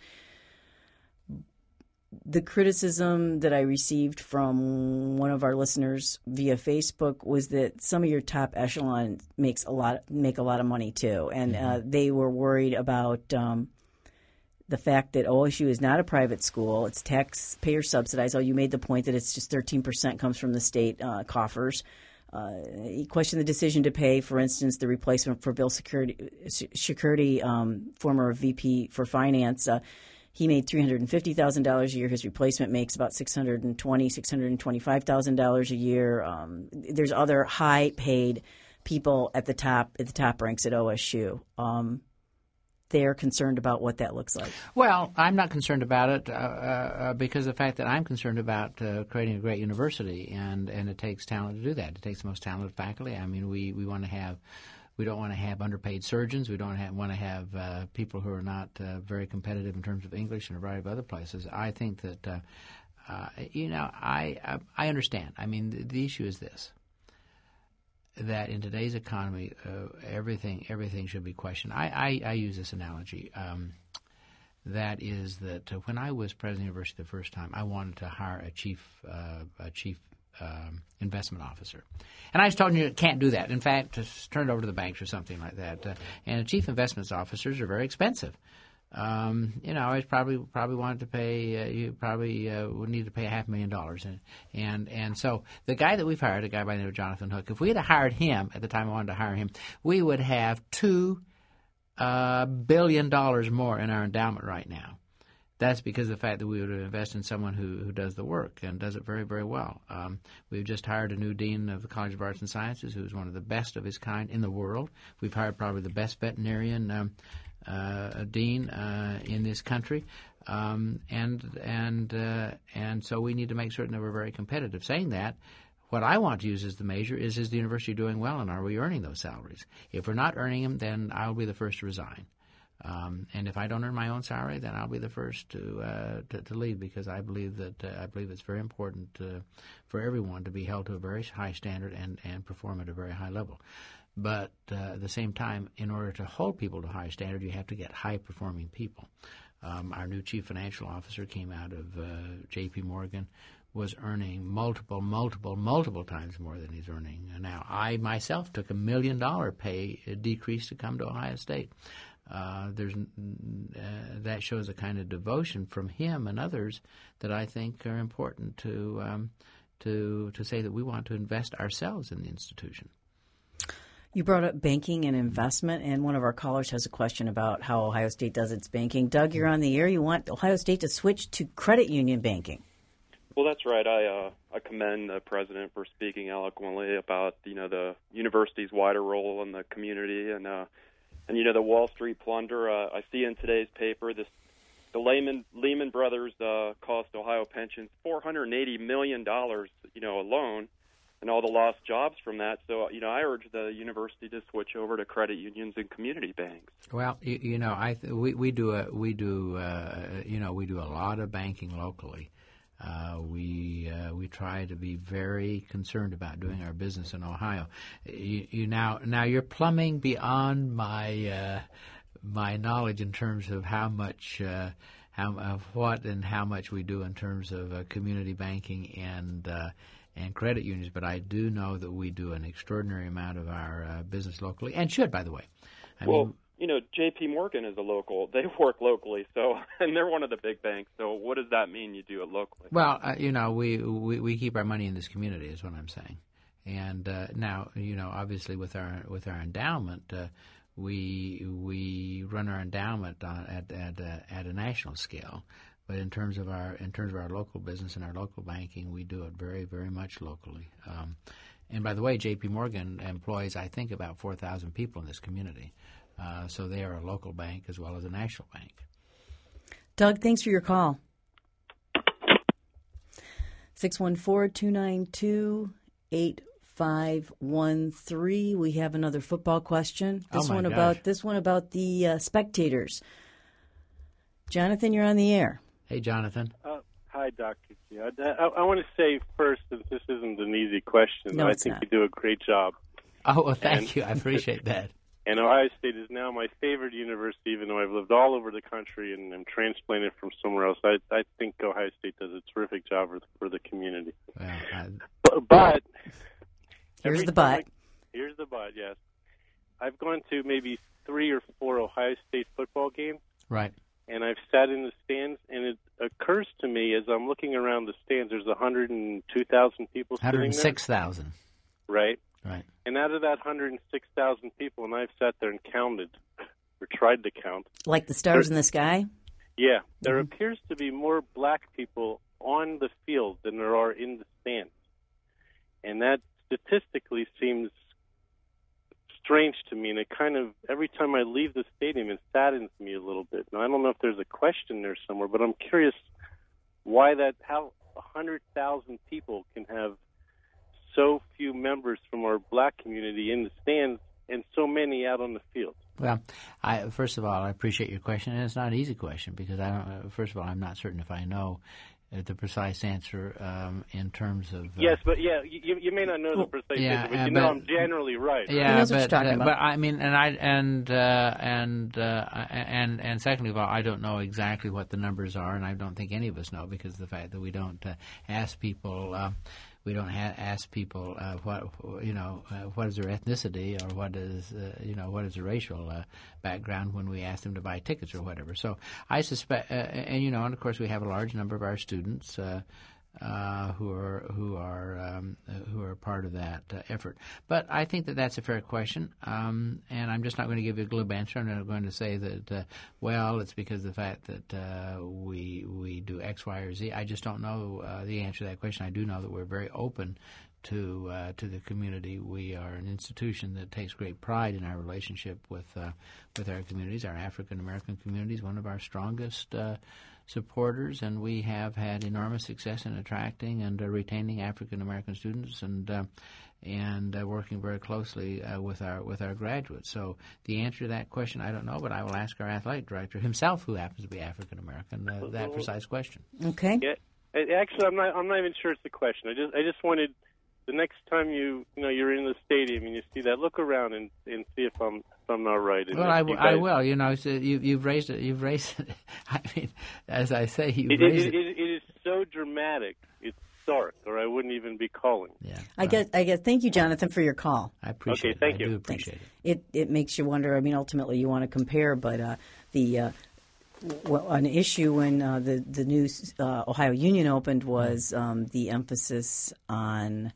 The criticism that I received from one of our listeners via Facebook was that some of your top echelon makes a lot make a lot of money too, and mm-hmm. uh, they were worried about um, the fact that O S U is not a private school; it's taxpayer subsidized. Oh, you made the point that it's just thirteen percent comes from the state uh, coffers. Uh, he questioned the decision to pay, for instance, the replacement for Bill Security, Security um, former V P for Finance. Uh, He made three hundred fifty thousand dollars a year. His replacement makes about six hundred twenty thousand dollars, six hundred twenty-five thousand dollars a year. Um, there's other high-paid people at the top at the top ranks at O S U. Um, they're concerned about what that looks like. Well, I'm not concerned about it uh, uh, because of the fact that I'm concerned about uh, creating a great university, and, and it takes talent to do that. It takes the most talented faculty. I mean, we, we want to have – We don't want to have underpaid surgeons. We don't have, want to have uh, people who are not uh, very competitive in terms of English and a variety of other places. I think that, uh, uh, you know, I, I I understand. I mean, the, the issue is this, that in today's economy, uh, everything everything should be questioned. I, I, I use this analogy. Um, that is that uh, when I was president of the university the first time, I wanted to hire a chief uh, a chief Um, investment officer. And I was told you can't do that. In fact, just turn it over to the banks or something like that. Uh, and chief investments officers are very expensive. Um, you know, I probably probably wanted to pay, uh, you probably uh, would need to pay a half a million dollars. And, and and so the guy that we've hired, a guy by the name of Jonathan Hook, if we had hired him at the time I wanted to hire him, we would have two uh, billion dollars more in our endowment right now. That's because of the fact that we would invest in someone who, who does the work and does it very, very well. Um, we've just hired a new dean of the College of Arts and Sciences who's one of the best of his kind in the world. We've hired probably the best veterinarian um, uh, dean uh, in this country. Um, and and uh, and so we need to make certain that we're very competitive. Saying that, what I want to use as the measure is, is the university doing well, and are we earning those salaries? If we're not earning them, then I'll be the first to resign. Um, and if I don't earn my own salary, then I'll be the first to uh, to, to leave, because I believe that uh, I believe it's very important uh, for everyone to be held to a very high standard and, and perform at a very high level. But uh, at the same time, in order to hold people to a high standard, you have to get high-performing people. Um, our new chief financial officer came out of uh, J P Morgan, was earning multiple, multiple, multiple times more than he's earning now. I myself took a million-dollar pay decrease to come to Ohio State. Uh, there's uh, that shows a kind of devotion from him and others that I think are important to um, to to say that we want to invest ourselves in the institution. You brought up banking and investment, and one of our callers has a question about how Ohio State does its banking. Doug, you're on the air. You want Ohio State to switch to credit union banking. Well, that's right. I uh, I commend the president for speaking eloquently about you know the university's wider role in the community and. Uh, And, you know, the Wall Street plunder, uh, I see in today's paper, this the Lehman, Lehman Brothers uh, cost Ohio pensions four hundred eighty million dollars, you know, alone, and all the lost jobs from that. So, you know, I urge the university to switch over to credit unions and community banks. Well, you, you know, I th- we, we do a, we do uh, you know, we do a lot of banking locally. Uh, we uh, we try to be very concerned about doing our business in Ohio. You, you now now you're plumbing beyond my uh, my knowledge in terms of how much uh, how of what and how much we do in terms of uh, community banking and uh, and credit unions. But I do know that we do an extraordinary amount of our uh, business locally, and should, by the way. I well, mean, you know, J P Morgan is a local. They work locally, so and they're one of the big banks. So what does that mean? You do it locally? Well, uh, you know, we, we we keep our money in this community, is what I'm saying, And uh, now, you know, obviously with our with our endowment, uh, we we run our endowment on, at at uh, at a national scale. But in terms of our in terms of our local business and our local banking, we do it very very much locally. Um, and by the way, J P Morgan employs, I think, about four thousand people in this community. Uh, so they are a local bank as well as a national bank. Doug, thanks for your call. six one four, two nine two, eight five one three. We have another football question. This oh one gosh. about this one about the uh, spectators. Jonathan, you're on the air. Hey, Jonathan. Uh, hi, Doctor G. I, I, I want to say first that this isn't an easy question. No, I it's think not. you do a great job. Oh, well, thank And- you. I appreciate that. And Ohio State is now my favorite university, even though I've lived all over the country and am transplanted from somewhere else. I, I think Ohio State does a terrific job for the, for the community. Well, I, But, but Here's every the time but. I- here's the but. Yes, I've gone to maybe three or four Ohio State football games, right. and I've sat in the stands. And it occurs to me as I'm looking around the stands, there's one hundred two thousand people one hundred sitting six thousand. there, right? Right. And out of that one hundred six thousand people, and I've sat there and counted, or tried to count. Like the stars in the sky? Yeah, there Mm-hmm. appears to be more black people on the field than there are in the stands. And that statistically seems strange to me, and it kind of, every time I leave the stadium, it saddens me a little bit. Now, I don't know if there's a question there somewhere, but I'm curious why that, how one hundred thousand people can have so few members from our black community in the stands and so many out on the field. Well, I, first of all, I appreciate your question, and it's not an easy question because I don't. Uh, first of all, I'm not certain if I know uh, the precise answer um, in terms of. Uh, Yes, but yeah, you, you may not know the precise yeah, answer, but uh, you know but- I'm generally right. right? Yeah, knows what you're but talking uh, about. but I mean, and I and uh, and uh, and and secondly of all, I don't know exactly what the numbers are, and I don't think any of us know because of the fact that we don't uh, ask people. Uh, We don't ha- ask people uh, what you know uh, what is their ethnicity or what is uh, you know what is their racial uh, background when we ask them to buy tickets or whatever. So I suspect, uh, and you know, and of course we have a large number of our students uh, uh, who are who are um, uh, who are part of that uh, effort. But I think that that's a fair question, um, and I'm just not going to give you a glib answer. I'm not going to say that uh, well, it's because of the fact that uh, we we do X, Y, or Z. I just don't know uh, the answer to that question. I do know that we're very open to uh, to the community. We are an institution that takes great pride in our relationship with uh, with our communities. Our African American community is one of our strongest uh, supporters, and we have had enormous success in attracting and uh, retaining African American students, and uh, and uh, working very closely uh, with our with our graduates. So the answer to that question, I don't know, but I will ask our athletic director himself, who happens to be African American, uh, that precise question. Okay. Yeah, actually, I'm not. I'm not even sure it's the question. I just, I just wanted the next time you, you know, you're in the stadium and you see that, look around and, and see if I'm, if I'm not right. And Well, I, you I guys- will. You know, so you, you've raised it. You've raised it. I mean, as I say, you've It, raised it, it, it is so dramatic. It's stark, or I wouldn't even be calling. Yeah. I guess. I guess. Thank you, Jonathan, for your call. I appreciate Okay, it. thank I you. do appreciate It it makes you wonder. I mean, ultimately, you want to compare, but uh, the uh, well, an issue when uh, the the new uh, Ohio Union opened was um, the emphasis on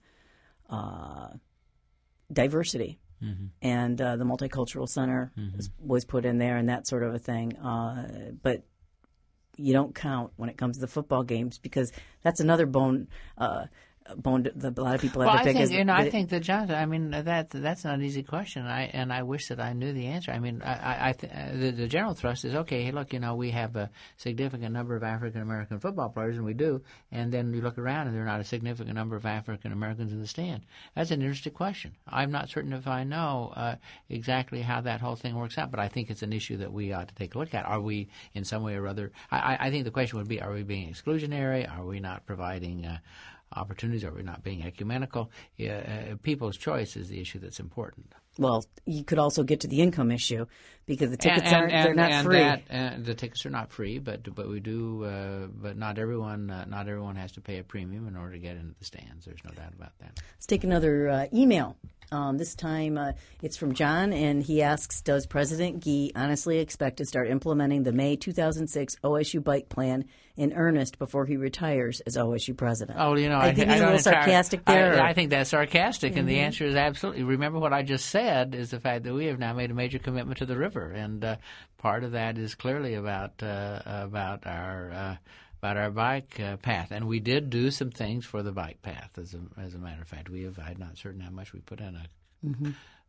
uh, diversity. Mm-hmm. And uh, the Multicultural Center Mhm. was, was put in there and that sort of a thing. Uh, but you don't count when it comes to the football games because that's another bone. Uh, bone that a lot of people have Well, to I pick. think is you know. that I it- think that Jonathan. I mean, that that's not an easy question. I and I wish that I knew the answer. I mean, I, I, I th- uh, the, the general thrust is okay. Hey, look, you know, we have a significant number of African American football players, and we do. And then you look around, and there are not a significant number of African Americans in the stand. That's an interesting question. I'm not certain if I know uh, exactly how that whole thing works out, but I think it's an issue that we ought to take a look at. Are we, in some way or other? I, I, I think the question would be: are we being exclusionary? Are we not providing Uh, opportunities? Are we not being ecumenical? Yeah, uh, people's choice is the issue that's important. well, you could also get to the income issue because the tickets and, aren't and, they're not and free. That, and the tickets are not free, but but we do. Uh, but not everyone uh, not everyone has to pay a premium in order to get into the stands. There's no doubt about that. Let's take another uh, email. Um, this time uh, it's from John, and he asks, does President Gee honestly expect to start implementing the May two thousand six O S U bike plan in earnest before he retires as O S U president? Oh, you know, I, I think I he's a don't little entire- sarcastic there. I, I think that's sarcastic, Mm-hmm. and the answer is absolutely. Remember what I just said is the fact that we have now made a major commitment to the river, and uh, part of that is clearly about uh, about our uh, about our bike uh, path, and we did do some things for the bike path. As a as a matter of fact, we have. I'm not certain how much we put in a, Mm-hmm.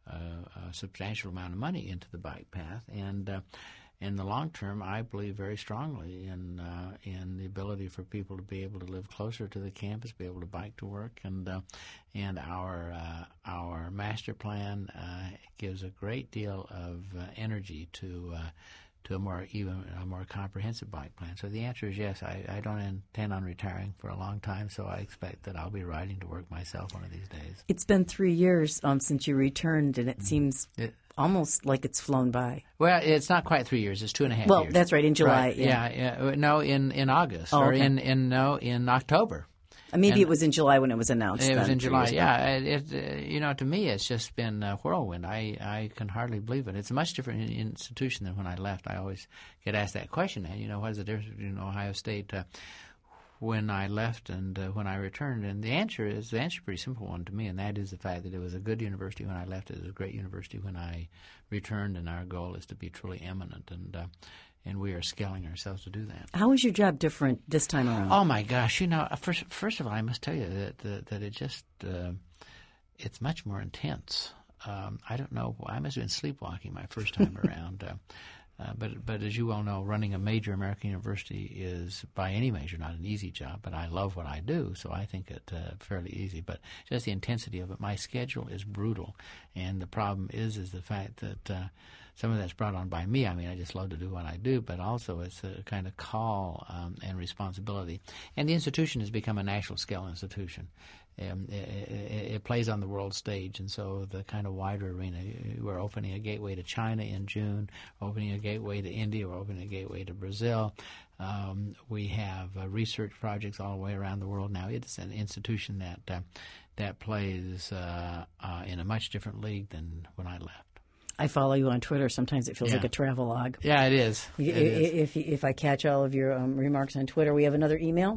a, a substantial amount of money into the bike path, and. Uh, In the long term, I believe very strongly in uh, in the ability for people to be able to live closer to the campus, be able to bike to work, and uh, and our uh, our master plan uh, gives a great deal of uh, energy to uh, to a more even a more comprehensive bike plan. So the answer is yes. I, I don't intend on retiring for a long time, so I expect that I'll be riding to work myself one of these days. It's been three years um, since you returned, and it seems It, almost like it's flown by. Well, it's not quite three years. It's two and a half Well, years. that's right, in July, Right. yeah. yeah, yeah. No, in, in August. Oh, or okay. in, in no, in October. Uh, Maybe And it was in July when it was announced. It was then, in three July, years ago. yeah. It, it, uh, you know, to me, it's just been a whirlwind. I, I can hardly believe it. It's a much different in- institution than when I left. I always get asked that question, and, you know, what is the difference between Ohio State uh, when I left and uh, when I returned? And the answer is, the answer is a pretty simple one to me, and that is the fact that it was a good university when I left. It was a great university when I returned, and our goal is to be truly eminent, and uh, and we are scaling ourselves to do that. How is your job different this time around? Oh my gosh! You know, first, first of all, I must tell you that that, that it just uh, it's much more intense. Um, I don't know. I must have been sleepwalking my first time around. Uh, uh, but but as you well know, running a major American university is, by any measure, not an easy job. But I love what I do, so I think it uh, fairly easy. But just the intensity of it. My schedule is brutal, and the problem is is the fact that. Uh, Some of that's brought on by me. I mean, I just love to do what I do, but also it's a kind of call um, and responsibility. And the institution has become a national scale institution. Um, it, it, it plays on the world stage, and so the kind of wider arena. We're opening a gateway to China in June, opening a gateway to India, we're opening a gateway to Brazil. Um, we have uh, research projects all the way around the world now. It's an institution that uh, that plays uh, uh, in a much different league than when I left. I follow you on Twitter. Sometimes it feels Yeah. like a travelogue. Yeah, it is. It if, is. if if I catch all of your um, remarks on Twitter, we have another email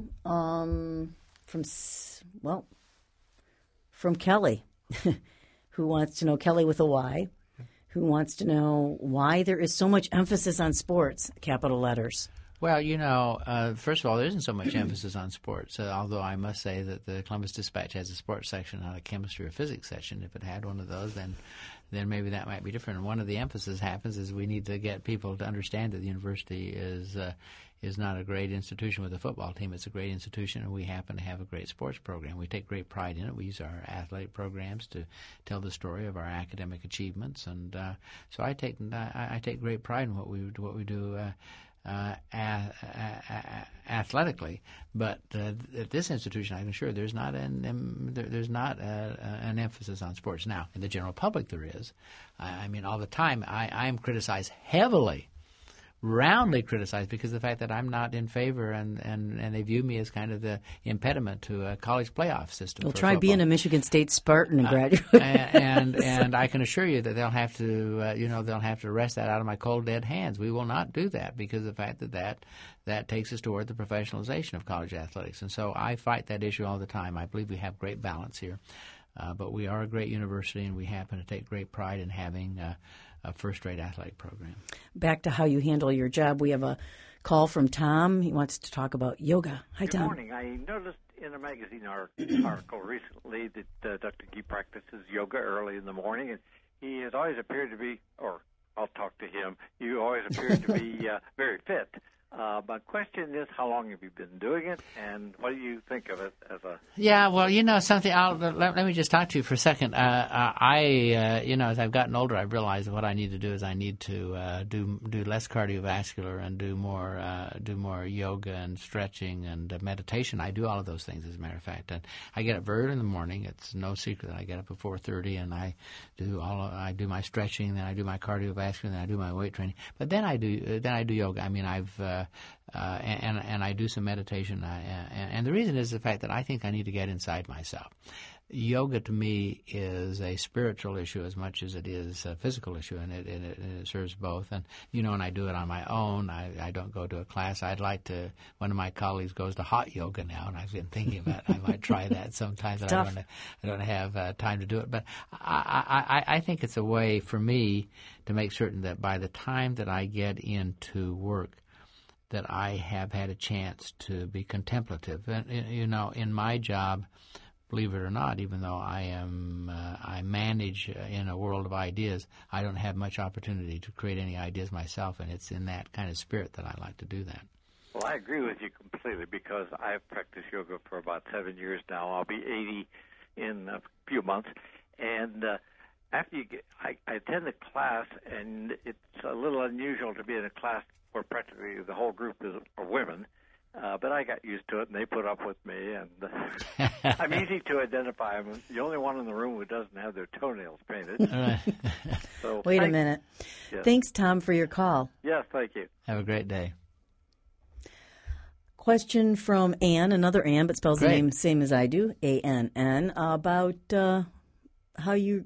um, from S- well from Kelly, who wants to know Kelly with a Y, who wants to know why there is so much emphasis on sports, capital letters. Well, you know, uh, first of all, there isn't so much emphasis on sports, uh, although I must say that the Columbus Dispatch has a sports section, not a chemistry or physics section. If it had one of those, then then maybe that might be different. And one of the emphasis happens is we need to get people to understand that the university is uh, is not a great institution with a football team. It's a great institution, and we happen to have a great sports program. We take great pride in it. We use our athletic programs to tell the story of our academic achievements, and uh, so I take I, I take great pride in what we what we do. Uh, Uh, a- a- a- athletically, but uh, at this institution, I can assure there's not an um, there, there's not a, a, an emphasis on sports. Now, in the general public, there is. I, I mean, all the time, I, I am criticized heavily, roundly criticized, because of the fact that I'm not in favor, and, and, and they view me as kind of the impediment to a college playoff system. Well, for try football. being a Michigan State Spartan and Uh, graduate. and and I can assure you that they'll have to, uh, you know, they'll have to wrest that out of my cold dead hands. We will not do that because of the fact that that, that takes us toward the professionalization of college athletics. And so I fight that issue all the time. I believe we have great balance here, uh, but we are a great university, and we happen to take great pride in having uh, a first-rate athletic program. Back to how you handle your job, we have a call from Tom. He wants to talk about yoga. Hi, Good Tom. morning. I noticed in a magazine art- article recently that uh, Doctor Gee practices yoga early in the morning, and he has always appeared to be, or I'll talk to him, you always appeared to be uh, very fit. Uh, my question is, how long have you been doing it, and what do you think of it as a... Yeah, well, you know something. I'll, let, let me just talk to you for a second. Uh, uh, I, uh, you know, as I've gotten older, I've realized that what I need to do is I need to uh, do do less cardiovascular and do more uh, do more yoga and stretching and uh, meditation. I do all of those things, as a matter of fact. And I get up very early in the morning. It's no secret that I get up at four thirty, and I do all. I do my stretching, then I do my cardiovascular, then I do my weight training. But then I do uh, then I do yoga. I mean, I've uh, Uh, and and I do some meditation, I, and, and the reason is the fact that I think I need to get inside myself. yoga to me is a spiritual issue as much as it is a physical issue, and it, and it, and it serves both. And, you know, and I do it on my own. I, I don't go to a class. I'd like to, one of my colleagues goes to hot yoga now, and I've been thinking about I might try that sometime, but I don't, I don't have uh, time to do it. But I, I, I think it's a way for me to make certain that by the time that I get into work, that I have had a chance to be contemplative. And, you know, in my job, believe it or not, even though I am, uh, I manage uh, in a world of ideas, I don't have much opportunity to create any ideas myself, and it's in that kind of spirit that I like to do that. Well, I agree with you completely because I've practiced yoga for about seven years now. I'll be eighty in a few months, and uh, after you get, I, I attend a class, and it's a little unusual to be in a class where practically the whole group is are women. Uh, but I got used to it, and they put up with me, and uh, I'm easy to identify. I'm the only one in the room who doesn't have their toenails painted. So, Wait thank, a minute. Yes. Thanks, Tom, for your call. Yes, thank you. Have a great day. Question from Ann, another Ann, but spells Great. the name same as I do, A N N, about uh, how you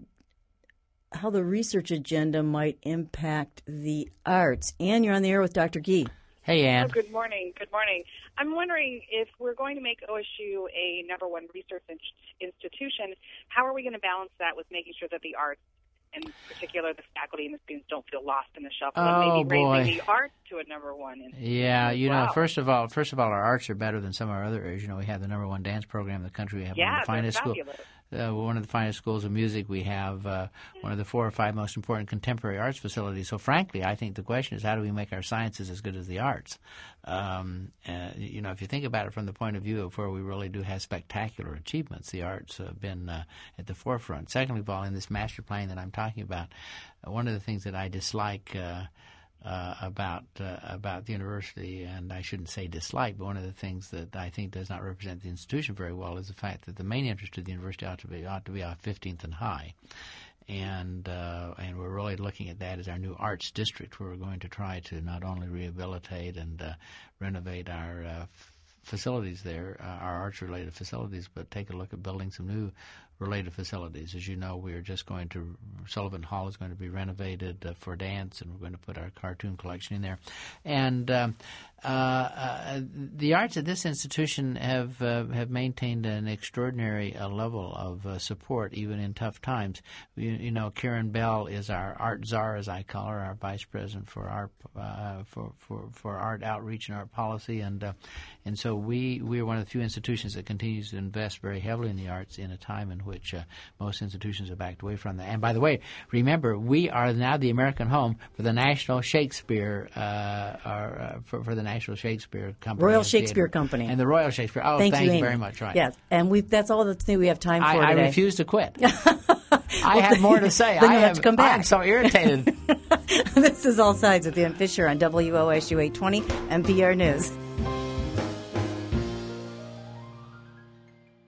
how the research agenda might impact the arts. Ann, you're on the air with Doctor Gee. Hey, Ann. Oh, good morning. Good morning. I'm wondering if we're going to make O S U a number one research in- institution, how are we going to balance that with making sure that the arts, in particular the faculty and the students, don't feel lost in the shuffle, Oh, and maybe boy. raising the arts to a number one? Yeah, you Wow. know, first of all, first of all, our arts are better than some of our other areas. You know, we have the number one dance program in the country. We have Yeah, one of the finest they're schools. fabulous. Uh, one of the finest schools of music. We have uh, one of the four or five most important contemporary arts facilities. So, frankly, I think the question is how do we make our sciences as good as the arts? Um, uh, you know, if you think about it from the point of view of where we really do have spectacular achievements, the arts have been uh, at the forefront. Secondly of all, in this master plan that I'm talking about, uh, one of the things that I dislike uh, Uh, about uh, about the university, and I shouldn't say dislike, but one of the things that I think does not represent the institution very well is the fact that the main interest of the university ought to be ought to be off fifteenth and High, and uh, and we're really looking at that as our new arts district, where we're going to try to not only rehabilitate and uh, renovate our uh, f- facilities there, uh, our arts-related facilities, but take a look at building some new related facilities. As you know, we are just going to, Sullivan Hall is going to be renovated uh, for dance, and we're going to put our cartoon collection in there. And um, uh, uh, the arts at this institution have uh, have maintained an extraordinary uh, level of uh, support, even in tough times. You, you know, Karen Bell is our art czar, as I call her, our vice president for art uh, for, for for art outreach and art policy, and uh, and so we we are one of the few institutions that continues to invest very heavily in the arts in a time in which uh, most institutions have backed away from that. And by the way, remember, we are now the American home for the National Shakespeare, uh, or, uh, for, for the National Shakespeare Company. Royal and Shakespeare Theater. Company. And the Royal Shakespeare. Oh, thank, thank you, you Amy. very much. Right. Yes, and we that's all that's new we have time for I, today. I refuse to quit. I have more to say. Then I you have to come back. I'm so irritated. This is All Sides with Ann Fisher on W O S U eight twenty N P R News.